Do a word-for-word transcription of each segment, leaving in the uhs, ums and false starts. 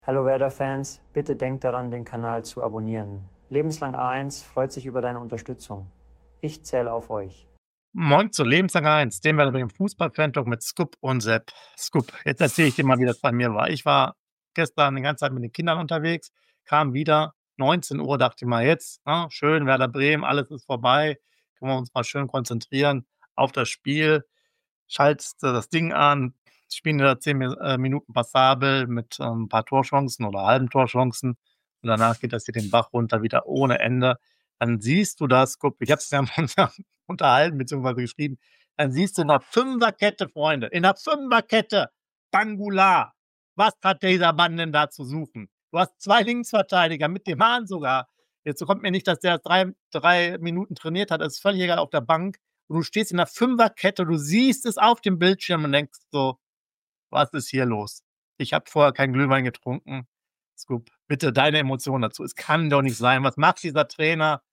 Hallo Werder-Fans, bitte denkt daran, den Kanal zu abonnieren. Lebenslang A eins freut sich über deine Unterstützung. Ich zähle auf euch. Moin zu Lebenslang eins, dem Werder Bremen Fußball-Fan-Talk mit Scoop und Sepp. Scoop, jetzt erzähle ich dir mal, wie das bei mir war. Ich war gestern die ganze Zeit mit den Kindern unterwegs, kam wieder, neunzehn Uhr, dachte ich mal jetzt, ne, schön Werder Bremen, alles ist vorbei, können wir uns mal schön konzentrieren auf das Spiel. Schaltest du das Ding an, spielen da zehn Mi äh, Minuten passabel mit, ähm, 'n paar Torchancen oder halben Torchancen und danach geht das hier den Bach runter, wieder ohne Ende. Dann siehst du das, guck, ich habe es ja unterhalten beziehungsweise geschrieben, dann siehst du in der Fünferkette, Freunde, in der Fünferkette Bangulat. Was hat dieser Mann denn da zu suchen? Du hast zwei Linksverteidiger mit dem Hahn sogar. Jetzt kommt mir nicht, dass der drei drei Minuten trainiert hat, das ist völlig egal, auf der Bank. Und du stehst in der Fünferkette, du siehst es auf dem Bildschirm und denkst so: „Was ist hier los?“ Ich habe vorher keinen Glühwein getrunken. Scoop, bitte deine Emotionen dazu. Es kann doch nicht sein. Was macht dieser Trainer?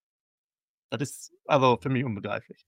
Das ist also für mich unbegreiflich.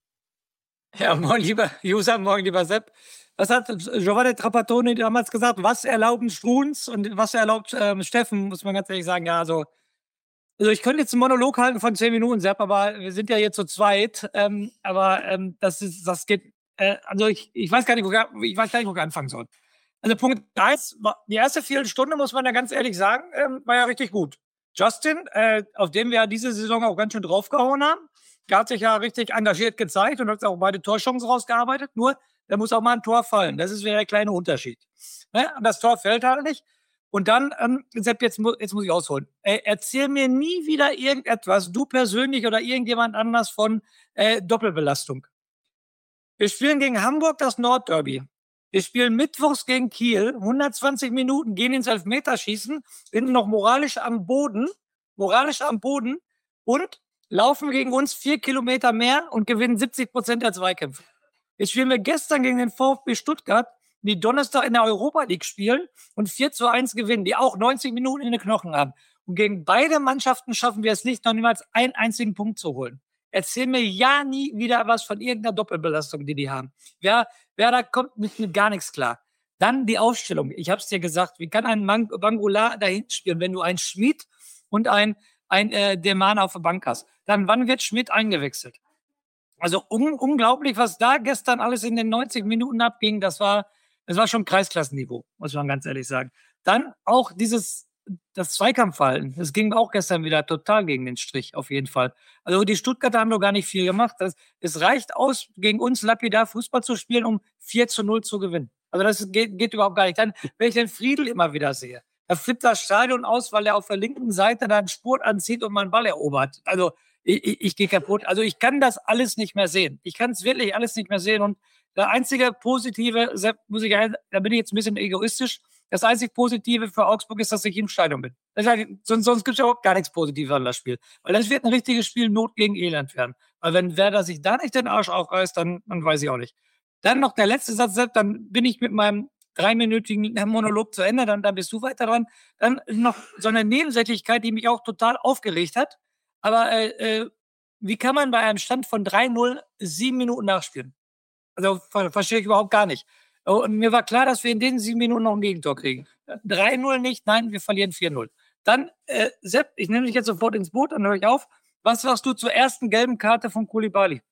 Ja, moin lieber User, moin lieber Sepp. Was hat Giovanni Trapattoni damals gesagt? Was erlauben Struns und was erlaubt ähm, Steffen, muss man ganz ehrlich sagen. Ja, also, also ich könnte jetzt einen Monolog halten von zehn Minuten, Sepp, aber wir sind ja jetzt zu zweit. Ähm, aber ähm, das ist, das geht, äh, also ich, ich weiß gar nicht, wo, ich weiß gar nicht, wo ich anfangen soll. Also Punkt eins, die erste Viertelstunde, muss man ja ganz ehrlich sagen, ähm, war ja richtig gut. Justin, äh, auf dem wir ja diese Saison auch ganz schön draufgehauen haben, der hat sich ja richtig engagiert gezeigt und hat auch beide Torchancen rausgearbeitet. Nur, da muss auch mal ein Tor fallen. Das ist wieder der kleine Unterschied. Ne? Und das Tor fällt halt nicht. Und dann, ähm, Sepp, jetzt, mu jetzt muss ich ausholen. Äh, erzähl mir nie wieder irgendetwas, du persönlich oder irgendjemand anders, von äh, Doppelbelastung. Wir spielen gegen Hamburg das Nordderby. Wir spielen mittwochs gegen Kiel, hundertzwanzig Minuten, gehen ins Elfmeterschießen, sind noch moralisch am Boden, moralisch am Boden und laufen gegen uns vier Kilometer mehr und gewinnen siebzig Prozent der Zweikämpfe. Jetzt spielen wir gestern gegen den VfB Stuttgart, die Donnerstag in der Europa League spielen und vier zu eins gewinnen, die auch neunzig Minuten in den Knochen haben. Und gegen beide Mannschaften schaffen wir es nicht, noch niemals einen einzigen Punkt zu holen. Erzähl mir ja nie wieder was von irgendeiner Doppelbelastung, die die haben. Wer, wer da kommt mit, mit gar nichts klar. Dann die Aufstellung. Ich habe es dir gesagt, wie kann ein Man Bangular da hinten spielen, wenn du einen Schmid und ein, ein äh, Demana auf der Bank hast? Dann wann wird Schmid eingewechselt? Also un unglaublich, was da gestern alles in den neunzig Minuten abging. Das war, das war schon Kreisklassenniveau, muss man ganz ehrlich sagen. Dann auch dieses, das Zweikampfverhalten. Das ging auch gestern wieder total gegen den Strich, auf jeden Fall. Also die Stuttgarter haben noch gar nicht viel gemacht. Das, es reicht aus, gegen uns lapidar Fußball zu spielen, um vier zu null zu gewinnen. Also das geht, geht überhaupt gar nicht. Dann, wenn ich den Friedel immer wieder sehe, da flippt das Stadion aus, weil er auf der linken Seite dann einen Spurt anzieht und mal einen Ball erobert. Also ich, ich, ich gehe kaputt. Also ich kann das alles nicht mehr sehen. Ich kann es wirklich alles nicht mehr sehen. Und der einzige positive, muss ich, da bin ich jetzt ein bisschen egoistisch, das einzig Positive für Augsburg ist, dass ich im Stadion bin. Das heißt, sonst sonst gibt es ja überhaupt gar nichts Positives an das Spiel. Weil das wird ein richtiges Spiel Not gegen Elend werden. Weil wenn Werder sich da nicht den Arsch aufreißt, dann, dann weiß ich auch nicht. Dann noch der letzte Satz, dann bin ich mit meinem dreiminütigen Monolog zu Ende, dann, dann bist du weiter dran. Dann noch so eine Nebensächlichkeit, die mich auch total aufgeregt hat. Aber äh, äh, wie kann man bei einem Stand von drei null sieben Minuten nachspielen? Also ver verstehe ich überhaupt gar nicht. Oh, und mir war klar, dass wir in den sieben Minuten noch ein Gegentor kriegen. drei null nicht, nein, wir verlieren vier null. Dann, äh, Sepp, ich nehme dich jetzt sofort ins Boot, dann höre ich auf. Was sagst du zur ersten gelben Karte von Koulibaly?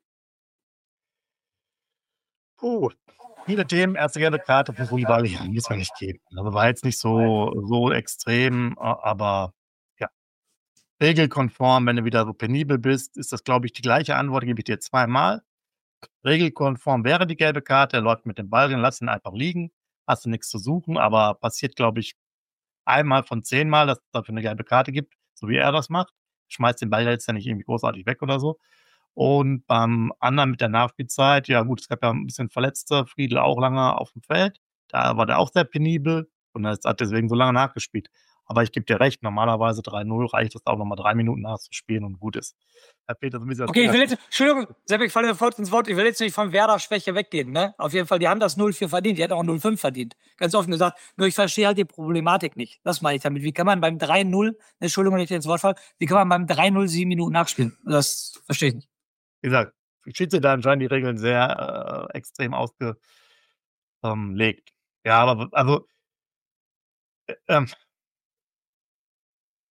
Puh, viele Themen, erste gelbe Karte für Koulibaly, ja, muss man nicht geben. Also, war jetzt nicht so so extrem, a aber ja, regelkonform, wenn du wieder so penibel bist, ist das, glaube ich, die gleiche Antwort, gebe ich dir zweimal. Regelkonform wäre die gelbe Karte, er läuft mit dem Ball drin, lass ihn einfach liegen, hast du nix zu suchen, aber passiert, glaube ich, einmal von zehnmal, dass es dafür 'ne gelbe Karte gibt, so wie er das macht. Schmeißt den Ball ja jetzt ja nicht irgendwie großartig weg oder so. Und beim anderen mit der Nachspielzeit, ja gut, es gab ja 'n bisschen Verletzte, Friedl auch lange aufm Feld. Da war der auch sehr penibel und er hat deswegen so lange nachgespielt. Aber ich gebe dir recht, normalerweise drei null reicht es auch noch mal drei Minuten nachzuspielen und gut ist. Herr Peter, so 'n bisschen das Okay, Ding ich hat will jetzt, Entschuldigung, Sepp, ich falle sofort ins Wort. Ich will jetzt nicht von Werder-Schwäche weggehen, ne? Auf jeden Fall, die haben das null vier verdient, die hätten auch null fünf verdient. Ganz offen gesagt. Nur ich verstehe halt die Problematik nicht. Das meine ich damit. Wie kann man beim drei null, Entschuldigung, wenn ich dir ins Wort falle, wie kann man beim drei null sieben Minuten nachspielen? Das verstehe ich nicht. wie gesagt, Schiedsrichter anscheinend die Regeln sehr, äh, extrem ausge ähm, legt. Ja, aber w also, äh, ähm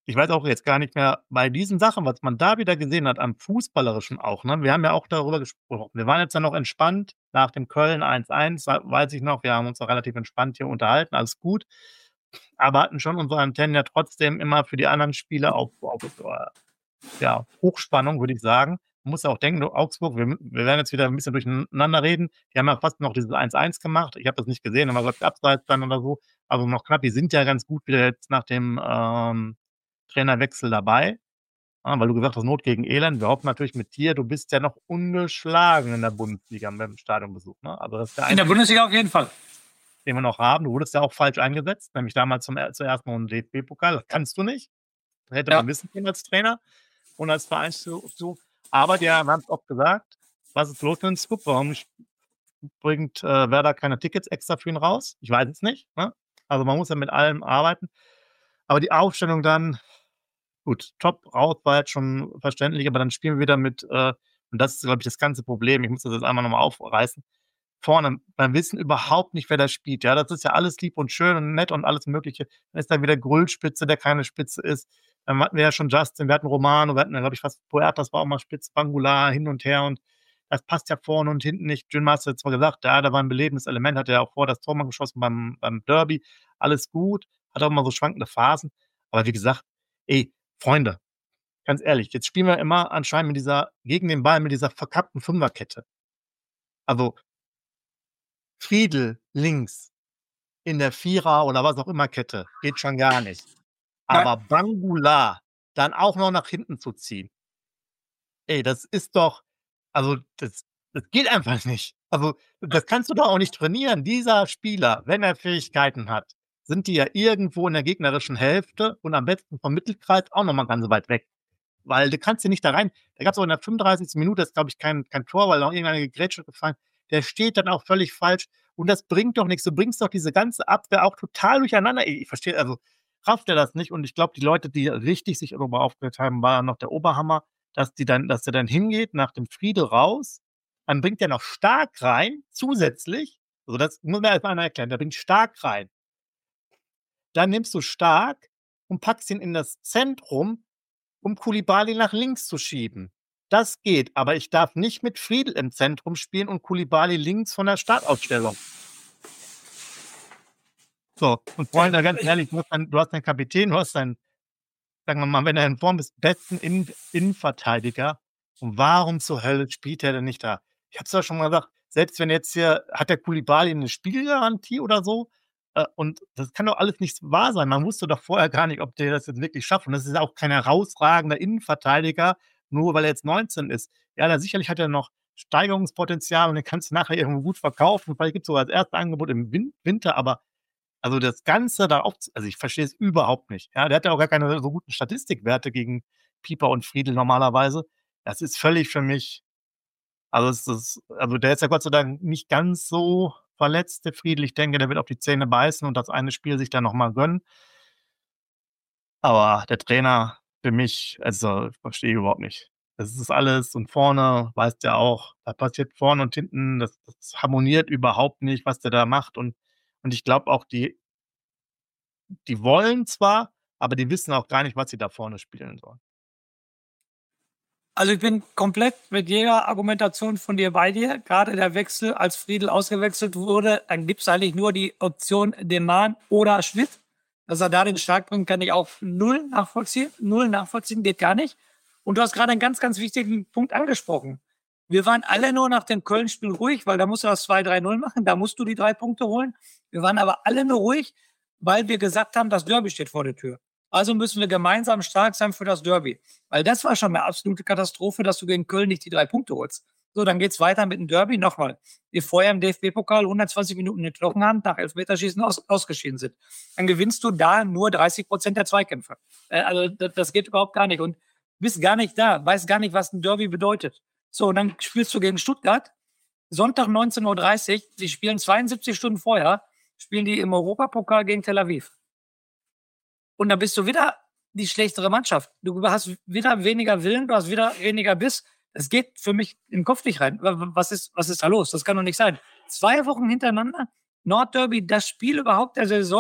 ich weiß auch jetzt gar nicht mehr, bei diesen Sachen, was man da wieder gesehen hat, am Fußballerischen auch, ne? Wir haben ja auch darüber gesprochen. Wir waren jetzt ja noch entspannt nach dem Köln eins eins, wei weiß ich noch. Wir haben uns auch relativ entspannt hier unterhalten, alles gut. Aber hatten schon unsere Antennen ja trotzdem immer für die anderen Spiele auf auf, äh, ja, Hochspannung, würde ich sagen. Man muss ja auch denken, Augsburg, wir wir werden jetzt wieder 'n bisschen durcheinander reden. Die haben ja fast noch dieses eins eins gemacht. Ich habe das nicht gesehen, aber was abseits dann oder so. Also, noch knapp. Die sind ja ganz gut wieder jetzt nach dem, ähm, Trainerwechsel dabei. Ah, weil du gesagt hast, Not gegen Elend. Wir hoffen natürlich mit dir, du bist ja noch ungeschlagen in der Bundesliga beim Stadionbesuch, ne? Also, das ist der In der einzige, Bundesliga auf jeden Fall. den wir noch haben. Du wurdest ja auch falsch eingesetzt, nämlich damals zum er zuerst mal im D F B-Pokal. Das kannst du nicht. Hätte man Ja. wissen können als Trainer und als Vereinsführung. Aber die haben es oft gesagt, was ist los mit dem Scoop? Warum nicht bringt äh, Werder keine Tickets extra für ihn raus? Ich weiß es nicht. Ne? Also man muss ja mit allem arbeiten. Aber die Aufstellung dann, gut, top raus war jetzt schon verständlich, aber dann spielen wir wieder mit, äh, und das ist, glaube ich, das ganze Problem. Ich muss das jetzt einmal nochmal aufreißen. Vorne, wir wissen überhaupt nicht, wer da spielt. Ja, das ist ja alles lieb und schön und nett und alles Mögliche. Dann ist da wieder Grüllspitze, der keine Spitze ist. Dann hatten wir ja schon Justin, wir hatten Romano, wir hatten, glaube ich, fast Puertas war auch mal Spitze, Bangular hin und her und das passt ja vorne und hinten nicht. Jim Master hat zwar gesagt, ja, da war ein belebendes Element, hat ja auch vor das Tor mal geschossen beim, beim Derby. Alles gut, hat auch mal so schwankende Phasen. Aber wie gesagt, ey, Freunde, ganz ehrlich, jetzt spielen wir immer anscheinend mit dieser, gegen den Ball mit dieser verkappten Fünferkette. Also Friedel links in der Vierer oder was auch immer Kette, geht schon gar nicht. Aber Bangular dann auch noch nach hinten zu ziehen, ey, das ist doch, also das, das geht einfach nicht. Also das kannst du doch auch nicht trainieren. Dieser Spieler, wenn er Fähigkeiten hat, sind die ja irgendwo in der gegnerischen Hälfte und am besten vom Mittelkreis auch noch mal ganz weit weg. Weil du kannst ja nicht da rein. Da gab es auch in der fünfunddreißigsten Minute, das ist, glaube ich, kein, kein Tor, weil noch irgendeine Grätsche gefallen. Der steht dann auch völlig falsch. Und das bringt doch nichts. Du bringst doch diese ganze Abwehr auch total durcheinander. Ich verstehe, also rafft er das nicht. Und ich glaube, die Leute, die richtig sich darüber aufgeregt haben, war noch der Oberhammer, dass die dann, dass er dann hingeht nach dem Friedel raus. Dann bringt er noch Stark rein, zusätzlich. Also das muss mir erstmal einer erklären. Der bringt Stark rein. Dann nimmst du Stark und packst ihn in das Zentrum, um Koulibaly nach links zu schieben. Das geht, aber ich darf nicht mit Friedel im Zentrum spielen und Koulibaly links von der Startaufstellung. So, und Freunde, ganz ehrlich, du hast, einen, du hast einen Kapitän, du hast einen, sagen wir mal, wenn er in Form ist, besten Innen Innenverteidiger. Und warum zur Hölle spielt er denn nicht da? Ich habe es ja schon mal gesagt, selbst wenn jetzt hier, hat der Koulibaly eine Spielgarantie oder so? Äh, und das kann doch alles nicht wahr sein. Man wusste doch vorher gar nicht, ob der das jetzt wirklich schafft. Und das ist auch kein herausragender Innenverteidiger, nur weil er jetzt neunzehn ist. Ja, da sicherlich hat er noch Steigerungspotenzial und den kannst du nachher irgendwo gut verkaufen. Vielleicht gibt es sogar als erstes Angebot im Win Winter, aber also das Ganze da auf, also ich verstehe es überhaupt nicht. Ja, der hat ja auch gar keine so guten Statistikwerte gegen Pieper und Friedel normalerweise. Das ist völlig für mich, also es ist, also der ist ja Gott sei Dank nicht ganz so verletzt, der Friedel. Ich denke, der wird auf die Zähne beißen und das eine Spiel sich dann nochmal gönnen. Aber der Trainer für mich, also verstehe ich überhaupt nicht. Das ist alles und vorne, weißt ja auch, da passiert vorne und hinten, das, das harmoniert überhaupt nicht, was der da macht. Und, und ich glaube auch, die, die wollen zwar, aber die wissen auch gar nicht, was sie da vorne spielen sollen. Also ich bin komplett mit jeder Argumentation von dir bei dir. Gerade der Wechsel, als Friedel ausgewechselt wurde, dann gibt es eigentlich nur die Option Deman oder Schmidt. Dass er da den Stark bringt, kann ich auch null nachvollziehen. Null nachvollziehen geht gar nicht. Und du hast gerade einen ganz, ganz wichtigen Punkt angesprochen. Wir waren alle nur nach dem Köln-Spiel ruhig, weil da musst du das zwei drei null machen, da musst du die drei Punkte holen. Wir waren aber alle nur ruhig, weil wir gesagt haben, das Derby steht vor der Tür. Also müssen wir gemeinsam stark sein für das Derby. Weil das war schon eine absolute Katastrophe, dass du gegen Köln nicht die drei Punkte holst. So, dann geht's weiter mit dem Derby. Nochmal, wir vorher im D F B-Pokal hundertzwanzig Minuten in den Knochen haben, nach Elfmeterschießen aus, ausgeschieden sind. Dann gewinnst du da nur dreißig Prozent der Zweikämpfe. Äh, also das, das geht überhaupt gar nicht. Und bist gar nicht da, weißt gar nicht, was ein Derby bedeutet. So, und dann spielst du gegen Stuttgart. Sonntag neunzehn Uhr dreißig, die spielen zweiundsiebzig Stunden vorher, spielen die im Europapokal gegen Tel Aviv. Und dann bist du wieder die schlechtere Mannschaft. Du hast wieder weniger Willen, du hast wieder weniger Biss. Es geht für mich im Kopf nicht rein. Was ist, was ist da los? Das kann doch nicht sein. Zwei Wochen hintereinander, Nordderby, das Spiel überhaupt der Saison,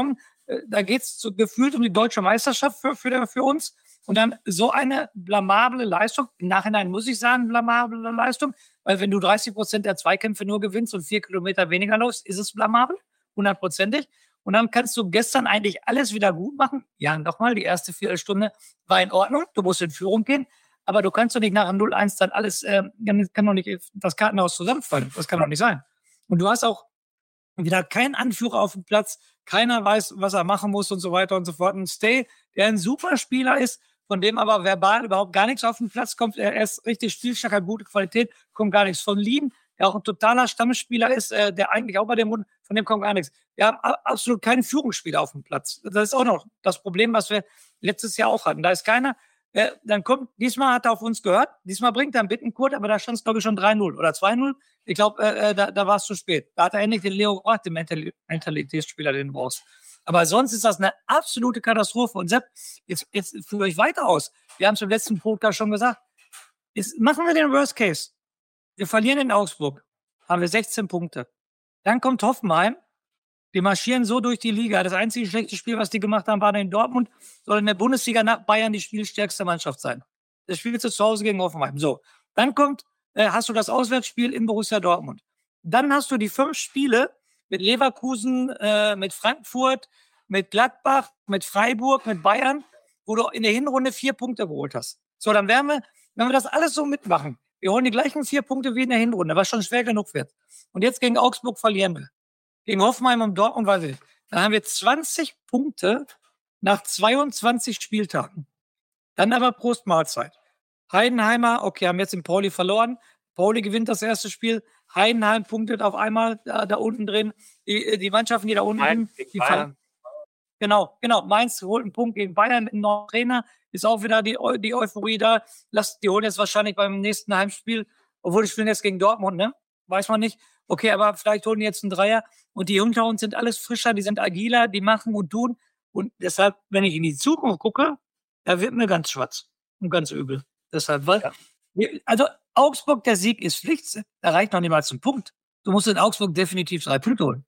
äh, da geht es so gefühlt um die deutsche Meisterschaft für, für, für uns. Und dann so eine blamable Leistung, im Nachhinein muss ich sagen, blamable Leistung, weil wenn du dreißig Prozent der Zweikämpfe nur gewinnst und vier Kilometer weniger läufst, ist es blamabel, hundertprozentig. Und dann kannst du gestern eigentlich alles wieder gut machen. Ja, nochmal, die erste Viertelstunde war in Ordnung, du musst in Führung gehen, aber du kannst doch nicht nach null eins dann alles, äh, kann doch nicht das Kartenhaus zusammenfallen. Das kann doch nicht sein. Und du hast auch wieder keinen Anführer auf dem Platz, keiner weiß, was er machen muss und so weiter und so fort. Und Stay, der ein super Spieler ist, von dem aber verbal überhaupt gar nichts auf den Platz kommt. Er ist richtig spielstark, hat gute Qualität, kommt gar nichts. Von Lien, der auch ein totaler Stammspieler ist, äh, der eigentlich auch bei dem Mund, von dem kommt gar nichts. Wir haben a- absolut keinen Führungsspieler auf dem Platz. Das ist auch noch das Problem, was wir letztes Jahr auch hatten. Da ist keiner, äh, dann kommt, diesmal hat er auf uns gehört, diesmal bringt er einen Bittenkurt, aber da stand es, glaube ich, schon drei null oder zwei null. Ich glaube, äh, äh, da, da war es zu spät. Da hat er endlich den Leo gebracht, den Mentali- Mentalitätsspieler, den du brauchst. Aber sonst ist das eine absolute Katastrophe. Und Sepp, jetzt, jetzt führe ich weiter aus. Wir haben es im letzten Podcast schon gesagt. Jetzt machen wir den Worst Case. Wir verlieren in Augsburg. Haben wir sechzehn Punkte. Dann kommt Hoffenheim. Die marschieren so durch die Liga. Das einzige schlechte Spiel, was die gemacht haben, war in Dortmund. Soll in der Bundesliga nach Bayern die spielstärkste Mannschaft sein. Das Spiel zu Hause gegen Hoffenheim. So. Dann kommt, äh, hast du das Auswärtsspiel in Borussia Dortmund. Dann hast du die fünf Spiele mit Leverkusen, äh, mit Frankfurt, mit Gladbach, mit Freiburg, mit Bayern, wo du in der Hinrunde vier Punkte geholt hast. So, dann werden wir, wenn wir das alles so mitmachen, wir holen die gleichen vier Punkte wie in der Hinrunde, was schon schwer genug wird. Und jetzt gegen Augsburg verlieren wir. Gegen Hoffenheim und Dortmund, weil wir, dann haben wir zwanzig Punkte nach zweiundzwanzig Spieltagen. Dann aber Prost Mahlzeit. Heidenheimer, okay, haben jetzt in Pauli verloren. Pauli gewinnt das erste Spiel. Heidenheim punktet auf einmal da, da unten drin. Die, die Mannschaften, die da unten Mainz sind, gegen die Bayern. fallen. Genau, genau. Mainz holt einen Punkt gegen Bayern mit einem neuen Trainer. Ist auch wieder die, Eu- die Euphorie da. Lass, die holen jetzt wahrscheinlich beim nächsten Heimspiel, obwohl die spielen jetzt gegen Dortmund, ne? Weiß man nicht. Okay, aber vielleicht holen die jetzt einen Dreier. Und die hinter uns sind alles frischer, die sind agiler, die machen und tun. Und deshalb, wenn ich in die Zukunft gucke, da wird mir ganz schwarz und ganz übel. Deshalb, weil, Ja. wir- also Augsburg, der Sieg ist Pflicht. Da reicht noch niemals ein Punkt. Du musst in Augsburg definitiv drei Punkte holen.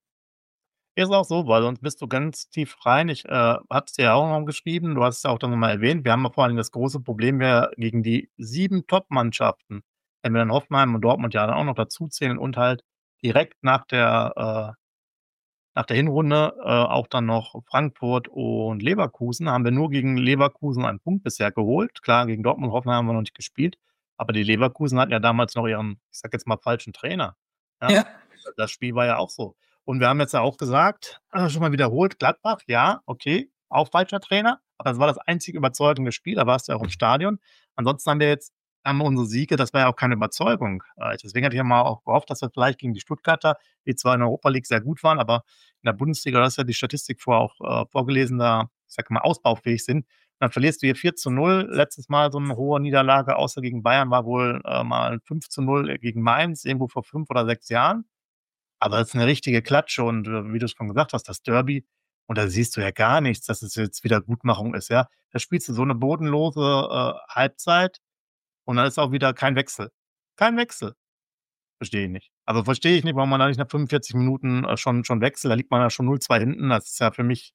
Ist auch so, weil sonst bist du ganz tief rein. Ich, äh, habe es dir ja auch noch geschrieben, du hast es ja auch dann noch mal erwähnt. Wir haben ja vor allem das große Problem, wir gegen die sieben Top-Mannschaften, wenn wir dann Hoffenheim und Dortmund ja dann auch noch dazuzählen und halt direkt nach der, äh nach der Hinrunde, äh, auch dann noch Frankfurt und Leverkusen, haben wir nur gegen Leverkusen einen Punkt bisher geholt. Klar, gegen Dortmund und Hoffenheim haben wir noch nicht gespielt, aber die Leverkusen hatten ja damals noch ihren, ich sage jetzt mal, falschen Trainer. Ja, Ja. das Spiel war ja auch so. Und wir haben jetzt ja auch gesagt, äh, schon mal wiederholt, Gladbach, ja, okay, auch falscher Trainer, aber das war das einzige überzeugende Spiel, da warst du ja auch im Stadion. Ansonsten haben wir jetzt haben wir unsere Siege, das war ja auch keine Überzeugung. Äh, deswegen hatte ich ja mal auch gehofft, dass wir vielleicht gegen die Stuttgarter, die zwar in der Europa League sehr gut waren, aber in der Bundesliga, das ist ja die Statistik vorher auch äh, vorgelesen, da, ich sag mal, ausbaufähig sind. Und dann verlierst du hier vier zu null. Letztes Mal so eine hohe Niederlage, außer gegen Bayern, war wohl äh, mal fünf zu null gegen Mainz, irgendwo vor fünf oder sechs Jahren. Aber das ist eine richtige Klatsche und äh, wie du schon gesagt hast, das Derby, und da siehst du ja gar nichts, dass es jetzt Wiedergutmachung ist, ja. Da spielst du so eine bodenlose äh, Halbzeit und dann ist auch wieder kein Wechsel. Kein Wechsel. Verstehe ich nicht. Also verstehe ich nicht, warum man da nicht nach fünfundvierzig Minuten äh, schon, schon wechselt. Da liegt man ja schon null zwei hinten. Das ist ja für mich,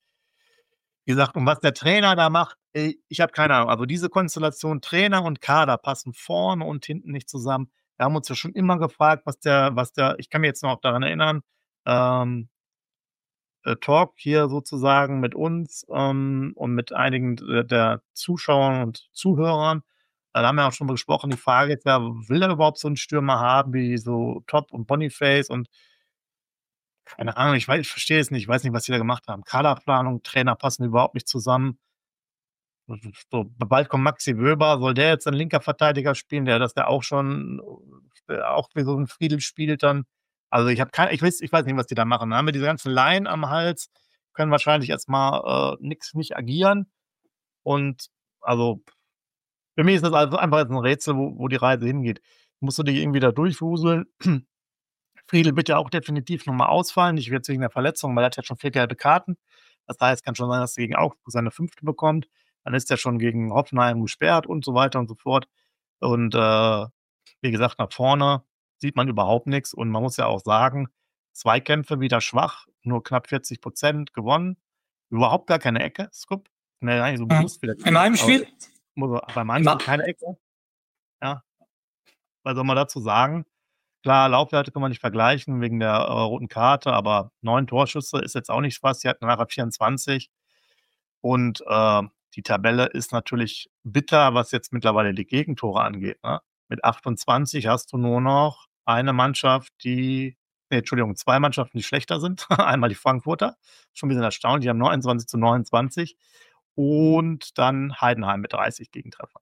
wie gesagt, und was der Trainer da macht, ey, ich habe keine Ahnung. Also diese Konstellation Trainer und Kader passen vorne und hinten nicht zusammen. Wir haben uns ja schon immer gefragt, was der, was der, ich kann mich jetzt noch daran erinnern, ähm, äh, Talk hier sozusagen mit uns ähm, und mit einigen äh, der Zuschauern und Zuhörern. Äh, Da haben wir auch schon mal gesprochen, die Frage ist ja, will er überhaupt so einen Stürmer haben wie so Top und Boniface und keine Ahnung, ich weiß, ich verstehe es nicht, ich weiß nicht, was die da gemacht haben. Kaderplanung, Trainer passen überhaupt nicht zusammen. So, bald kommt Maxi Wöber, soll der jetzt ein linker Verteidiger spielen, der das ja auch schon äh, auch wie so ein Friedel spielt dann. Also ich habe keine, ich weiß, ich weiß nicht, was die da machen. Dann haben wir diese ganzen Laien am Hals, können wahrscheinlich erstmal äh, nix nicht agieren. Und also für mich ist das also einfach jetzt ein Rätsel, wo, wo die Reise hingeht. Musst du dich irgendwie da durchwuseln. Friedel wird ja auch definitiv nochmal ausfallen, nicht jetzt wegen der Verletzung, weil er hat ja schon vier gelbe Karten. Das heißt, kann schon sein, dass er gegen Augsburg seine fünfte bekommt. Dann ist er schon gegen Hoffenheim gesperrt und so weiter und so fort. Und äh, wie gesagt, nach vorne sieht man überhaupt nichts. Und man muss ja auch sagen, Zweikämpfe wieder schwach, nur knapp vierzig Prozent gewonnen. überhaupt gar keine Ecke, Scoop. Ne, gar nicht so Mhm. bewusst wieder In einem Spiel? Muss er beim Immer. Heimspiel keine Ecke. Ja. Was soll man dazu sagen? Klar, Laufwerte kann man nicht vergleichen wegen der, äh, roten Karte, aber neun Torschüsse ist jetzt auch nicht Spaß. Die hatten nachher vierundzwanzig. Und, äh, die Tabelle ist natürlich bitter, was jetzt mittlerweile die Gegentore angeht, ne? Mit achtundzwanzig hast du nur noch eine Mannschaft, die ne, Entschuldigung, zwei Mannschaften, die schlechter sind. Einmal die Frankfurter, schon 'n bisschen erstaunlich, die haben neunundzwanzig zu neunundzwanzig und dann Heidenheim mit dreißig Gegentreffern.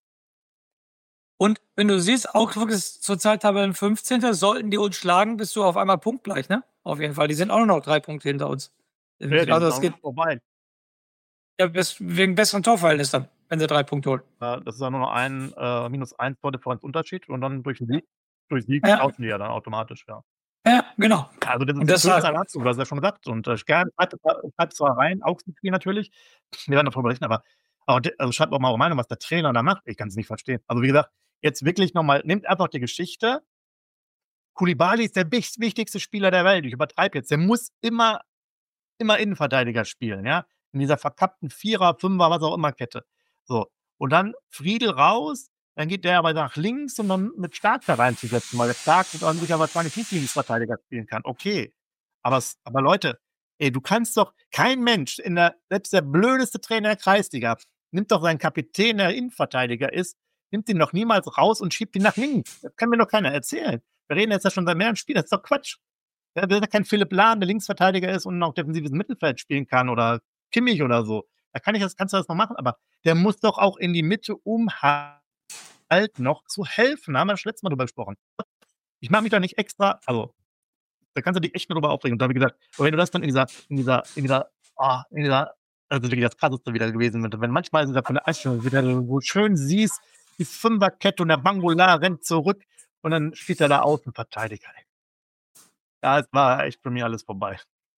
Und wenn du siehst, Augsburg ist zurzeit Tabellenfünfzehnter. Sollten die uns schlagen, bist du auf einmal punktgleich, ne? Auf jeden Fall. Die sind auch nur noch drei Punkte hinter uns. Ja, die Also, sind das auch geht noch vorbei. ja, bes wegen besseren Torverhältnis dann, wenn sie drei Punkte holen. Ja, das ist ja nur noch ein, äh, minus eins Tordifferenz Unterschied und dann durch 'n Sieg durch Sieg Ja. tauschen die ja dann automatisch, ja. Ja, genau. Ja, also das Und ist deshalb hast du hast ja schon gesagt und, äh, Stern schreibt schreibt zwar rein, Augsburg-Spiel natürlich. Wir werden darüber berichten, aber aber d also schreibt auch mal eure Meinung, was der Trainer da macht. Ich kann's nicht verstehen. Also, wie gesagt, jetzt wirklich noch mal nehmt einfach die Geschichte. Koulibaly ist der wich wichtigste Spieler der Welt. Ich übertreibe jetzt. Der muss immer immer Innenverteidiger spielen, ja? In dieser verkappten Vierer, Fünfer, was auch immer Kette. So. Und dann Friedl raus, dann geht der aber nach links, um dann mit Stark da reinzusetzen, weil der Stark dann sicher wahrscheinlich nicht Linksverteidiger spielen kann. Okay. Aber s aber Leute, ey, du kannst doch kein Mensch in der selbst der blödeste Trainer der Kreisliga nimmt doch seinen Kapitän, der Innenverteidiger ist, nimmt ihn doch niemals raus und schiebt ihn nach links. Das kann mir doch keiner erzählen. Wir reden jetzt ja schon seit mehreren Spielen, das ist doch Quatsch. Ja, das ist ja kein Philipp Lahm, der Linksverteidiger ist und auch defensives Mittelfeld spielen kann oder Kimmich oder so. Da kann ich das kannst du das noch machen, aber der muss doch auch in die Mitte, um halt noch zu helfen. Da haben wir das letzte Mal drüber gesprochen. Ich mache mich da nicht extra also, da kannst du dich echt nur drüber aufregen. Und da wie gesagt, und wenn du das dann in dieser in dieser in dieser ah, in dieser also wirklich das Krasseste wieder gewesen, wenn wenn manchmal ist es ja von der Einstellung wieder, wo du schön siehst, die Fünferkette und der Bangola rennt zurück und dann spielt er da Außenverteidiger, ey. Ja, es war echt bei mir alles vorbei.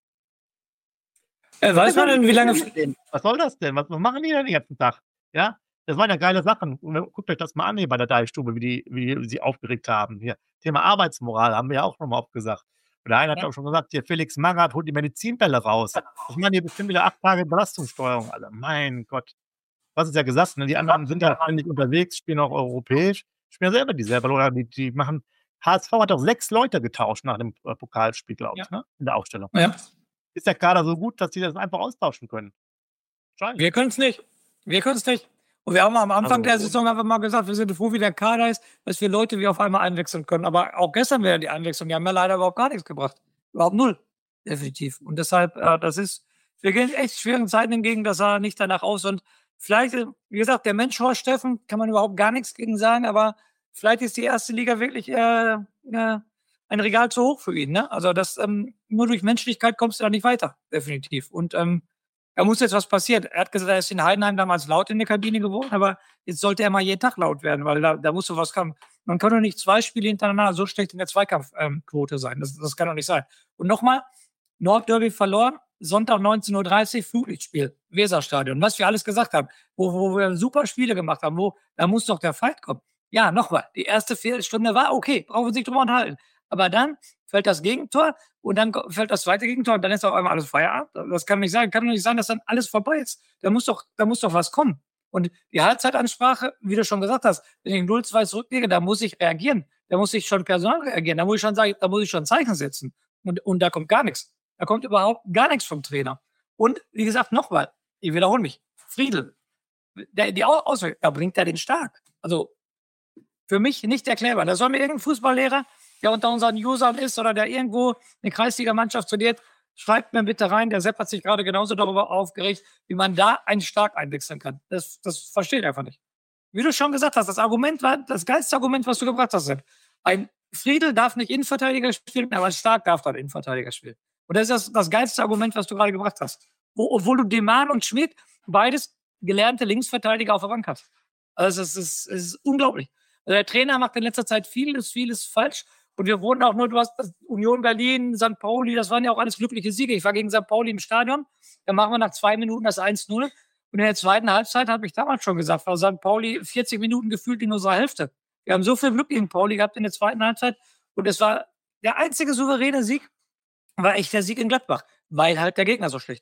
Äh, weiß man denn, wie lange Was soll das denn? Was was machen die denn den ganzen Tag? Ja? Das waren ja geile Sachen. Guckt euch das mal an hier bei der Deichstube, wie die wie die sich aufgeregt haben. Hier, Thema Arbeitsmoral haben wir ja auch schon mal oft gesagt. Und der eine hat Ja. auch schon gesagt: „Hier, Felix Magath holt die Medizinbälle raus." Das machen die bestimmt wieder acht Tage Belastungssteuerung, Alter. Mein Gott. Du hast es ja gesagt, ne? Die anderen sind ja ständig unterwegs, spielen auch europäisch, spielen ja selber dieselbe oder die die machen H S V hat doch sechs Leute getauscht nach dem, äh, Pokalspiel, glaube Ja. ich, ne? In der Aufstellung. Ja. Ist der Kader so gut, dass die das einfach austauschen können? Wahrscheinlich. Wir können's nicht. Wir können's nicht. Und wir haben am Anfang Also der Saison einfach mal gesagt, wir sind froh, wie der Kader ist, dass wir Leute wie auf einmal einwechseln können. Aber auch gestern wieder die Einwechslung, die haben ja leider überhaupt gar nichts gebracht. Überhaupt null. Definitiv. Und deshalb, äh, das ist wir gehen echt schweren Zeiten entgegen, das sah nicht danach aus. Und vielleicht, äh, wie gesagt, der Mensch Horst Steffen, kann man überhaupt gar nichts gegen sagen, aber vielleicht ist die erste Liga wirklich, äh, äh, ein Regal zu hoch für ihn, ne? Also, das, ähm nur durch Menschlichkeit kommst du da nicht weiter, definitiv. Und, ähm, da muss jetzt was passieren. Er hat gesagt, er ist in Heidenheim damals laut in der Kabine geworden, aber jetzt sollte er mal jeden Tag laut werden, weil da da muss doch was kommen. Man kann doch nicht zwei Spiele hintereinander so schlecht in der Zweikampf ähm, Quote sein. Das das kann doch nicht sein. Und noch mal, Nordderby verloren, Sonntag neunzehn Uhr dreißig, Flutlichtspiel, Weserstadion. Was wir alles gesagt haben, wo wo wir super Spiele gemacht haben, wo da muss doch der Fight kommen. Ja, noch mal, die erste Viertelstunde war okay, brauchen wir uns nicht drüber unterhalten. Aber dann fällt das Gegentor und dann ko fällt das zweite Gegentor und dann ist auf einmal alles Feierabend. Das kann nicht sein. Kann doch nicht sein, dass dann alles vorbei ist. Da muss doch da muss doch was kommen. Und die Halbzeitansprache, wie du schon gesagt hast, wenn ich null zwei zurückliege, da muss ich reagieren. Da muss ich schon Personal reagieren. Da muss ich schon sagen, da muss ich schon Zeichen setzen. Und und da kommt gar nichts. Da kommt überhaupt gar nichts vom Trainer. Und wie gesagt, noch mal, ich wiederhole mich, Friedl, der die Au Auswahl, da bringt er den Stark. Also, für mich nicht erklärbar. Da soll mir irgendein Fußballlehrer, der unter unseren Usern ist oder der irgendwo 'ne Kreisligamannschaft studiert, schreibt mir bitte rein, der Sepp hat sich gerade genauso darüber aufgeregt, wie man da einen Stark einwechseln kann. Das das verstehe ich einfach nicht. Wie du schon gesagt hast, das Argument war das geilste Argument, was du gebracht hast, Sepp. Ein Friedl darf nicht Innenverteidiger spielen, aber ein Stark darf dann Innenverteidiger spielen. Und das ist das das geilste Argument, was du gerade gebracht hast. Wo obwohl du Deman und Schmidt beides gelernte Linksverteidiger auf der Bank hast. Also, es ist es ist unglaublich. Also, der Trainer macht in letzter Zeit vieles, vieles falsch. Und wir wurden auch nur du hast das Union Berlin, Sankt Pauli, das waren ja auch alles glückliche Siege. Ich war gegen Sankt Pauli im Stadion, da machen wir nach zwei Minuten das eins null. Und in der zweiten Halbzeit habe ich damals schon gesagt, war Sankt Pauli vierzig Minuten gefühlt in unserer Hälfte. Wir haben so viel Glück gegen Pauli gehabt in der zweiten Halbzeit. Und es war der einzige souveräne Sieg war echt der Sieg in Gladbach, weil halt der Gegner so schlecht war.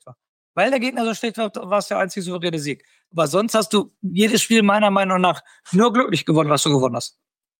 weil der Gegner so schlecht war, war es der einzige souveräne Sieg. Aber sonst hast du jedes Spiel meiner Meinung nach nur glücklich gewonnen, was du gewonnen hast.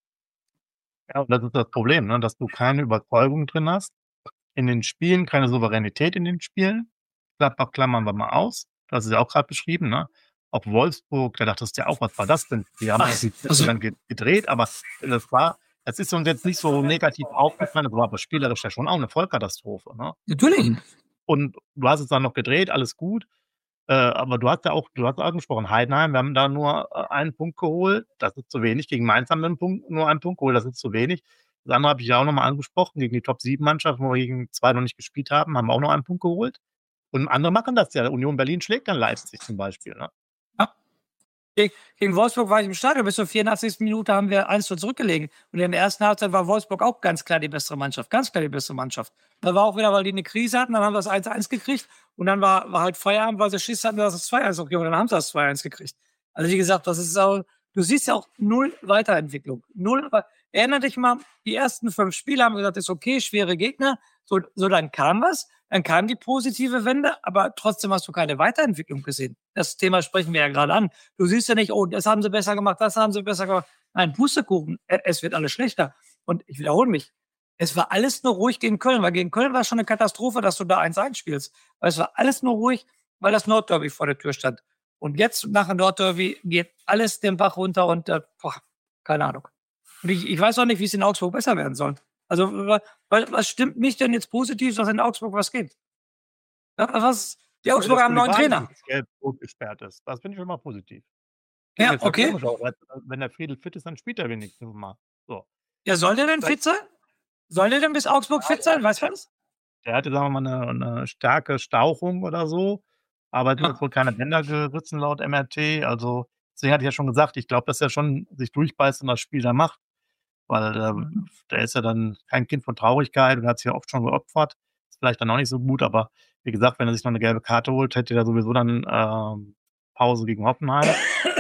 Ja, und das ist das Problem, ne? Dass du keine Überzeugung drin hast in den Spielen, keine Souveränität in den Spielen. Gladbach klammern wir mal aus. Das ist ja auch gerade beschrieben, ne? Auch Wolfsburg, da dachtest du ja auch, was war das denn? Die haben Ach, eigentlich also- dann ge- gedreht, aber das war, das ist uns jetzt nicht so negativ aufgefallen, das war aber spielerisch ja schon auch eine Vollkatastrophe, ne? Natürlich. Und du hast es dann noch gedreht, alles gut. Äh, aber du hast ja auch, du hast angesprochen, Heidenheim, wir haben da nur äh, einen Punkt geholt. Das ist zu wenig. Gegen Mainz haben wir einen Punkt, nur einen Punkt geholt, das ist zu wenig. Das andere habe ich ja auch nochmal angesprochen, gegen die Top sieben Mannschaften, wo wir gegen zwei noch nicht gespielt haben, haben wir auch noch einen Punkt geholt. Und andere machen das ja. Union Berlin schlägt dann Leipzig zum Beispiel. Ne? Ja. Gegen, gegen Wolfsburg war ich im Stadion. Bis zur vierundachtzigsten Minute haben wir eins zu zurückgelegen. Und in der ersten Halbzeit war Wolfsburg auch ganz klar die bessere Mannschaft. Ganz klar die bessere Mannschaft. Da war auch wieder, weil die eine Krise hatten, dann haben wir das eins eins gekriegt. Und dann war, war halt Feierabend, weil sie Schiss hatten, dass es zwei eins okay, und dann haben sie das zwei eins gekriegt. Also wie gesagt, das ist auch, du siehst ja auch null Weiterentwicklung. Null. Erinner dich mal, die ersten fünf Spiele haben wir gesagt, ist okay, schwere Gegner. So, so dann kam was. Dann kam die positive Wende, aber trotzdem hast du keine Weiterentwicklung gesehen. Das Thema sprechen wir ja gerade an. Du siehst ja nicht, oh, das haben sie besser gemacht, das haben sie besser gemacht. Nein, Pustekuchen, es wird alles schlechter. Und ich wiederhole mich, es war alles nur ruhig gegen Köln, weil gegen Köln war es schon eine Katastrophe, dass du da eins eins spielst. Weil es war alles nur ruhig, weil das Nordderby vor der Tür stand. Und jetzt nach dem Nordderby geht alles den Bach runter und äh, boah, keine Ahnung. Und ich, ich weiß auch nicht, wie es in Augsburg besser werden soll. Also, was, was stimmt mich denn jetzt positiv, dass in Augsburg was geht? Ja, was? Die Augsburger haben einen neuen Trainer. Das Gelb-Rot gesperrt ist. Das finde ich schon mal positiv. Ja, Jetzt okay. komisch auch, weil, wenn der Friedel fit ist, dann spielt er wenigstens mal. So. Ja, soll der denn fit sein? Soll der denn bis Augsburg fit sein? Weißt du was? Der hatte, sagen wir mal, eine, eine starke Stauchung oder so. Aber es Ja. ist wohl keine Bänder gerissen laut M R T. Also, deswegen hatte ich ja schon gesagt, ich glaube, dass er schon sich durchbeißt und das Spiel da macht. Weil äh, Mhm. der ist ja dann kein Kind von Traurigkeit und hat sich ja oft schon geopfert. Ist vielleicht dann auch nicht so gut, aber wie gesagt, wenn er sich noch eine gelbe Karte holt, hätte er sowieso dann ähm, Pause gegen Hoffenheim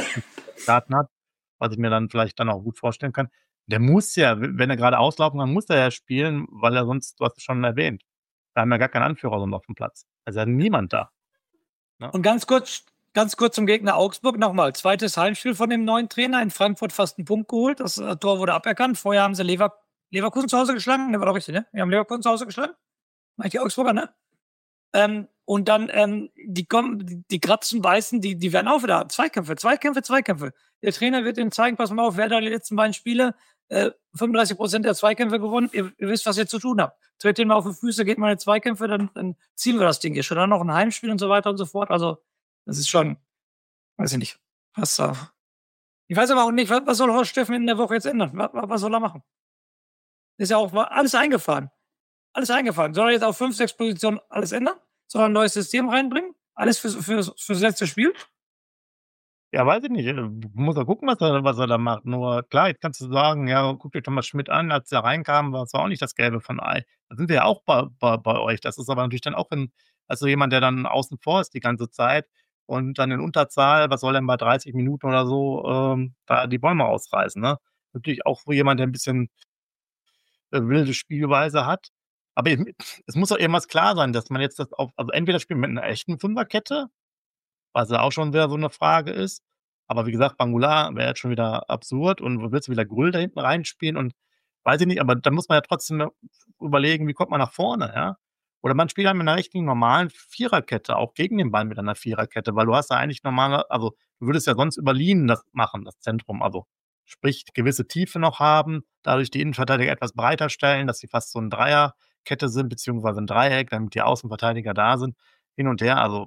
Daten hat, was ich mir dann vielleicht dann auch gut vorstellen kann. Der muss ja, wenn er gerade auslaufen kann, muss er ja spielen, weil er sonst, du hast es schon erwähnt, da haben wir gar keinen Anführer sonst auf dem Platz. Also hat niemand da. Und ganz kurz, ganz kurz zum Gegner Augsburg nochmal. Zweites Heimspiel von dem neuen Trainer in Frankfurt, fast einen Punkt geholt. Das äh, Tor wurde aberkannt. Vorher haben sie Lever Leverkusen zu Hause geschlagen. Ne, war doch richtig, ne? Wir haben Leverkusen zu Hause geschlagen. Mach ich die Augsburger, ne? Ähm, und dann, ähm, die kommen, die, die kratzen, beißen, die, die werden auch wieder. Zweikämpfe, Zweikämpfe, Zweikämpfe. Der Trainer wird ihnen zeigen, pass mal auf, wer da die letzten beiden Spiele äh, fünfunddreißig Prozent der Zweikämpfe gewonnen. Ihr, ihr wisst, was ihr zu tun habt. Dreht den mal auf die Füße, geht mal in die Zweikämpfe, dann, dann ziehen wir das Ding hier schon. Dann noch ein Heimspiel und so weiter und so fort. Also, das ist schon, weiß ich nicht. Was da. Ich weiß aber auch nicht, was, was soll Horst Steffen in der Woche jetzt ändern? Was, was soll er machen? Ist ja auch alles eingefahren. Alles eingefahren. Soll er jetzt auf fünf, sechs Positionen alles ändern? Soll er ein neues System reinbringen? Alles für, für, für das letzte Spiel? Ja, weiß ich nicht. äh, Muss er gucken, was er, was er da macht. Nur klar, jetzt kannst du sagen, ja, guck dir Thomas Schmidt an, als er reinkam, war es auch nicht das Gelbe von Ei. Da sind wir ja auch bei, bei, bei euch. Das ist aber natürlich dann auch, wenn, also jemand, der dann außen vor ist die ganze Zeit und dann in Unterzahl, was soll denn bei dreißig Minuten oder so, ähm, da die Bäume ausreißen, ne? Natürlich auch für jemand, der ein bisschen äh, wilde Spielweise hat. Aber eben, es muss doch irgendwas klar sein, dass man jetzt das auf, also entweder spielt mit einer echten Fünferkette, was ja auch schon wieder so 'ne Frage ist. Aber wie gesagt, Bangulat wäre jetzt schon wieder absurd und wo willst du wieder Grüll da hinten reinspielen und weiß ich nicht, aber dann muss man ja trotzdem überlegen, wie kommt man nach vorne, ja? Oder man spielt halt mit 'ner richtigen normalen Viererkette, auch gegen den Ball mit einer Viererkette, weil du hast ja eigentlich normale, also, du würdest ja sonst über Linien das machen, das Zentrum, also, sprich gewisse Tiefe noch haben, dadurch die Innenverteidiger etwas breiter stellen, dass sie fast so 'n Dreierkette sind, beziehungsweise 'n Dreieck, damit die Außenverteidiger da sind, hin und her. Also,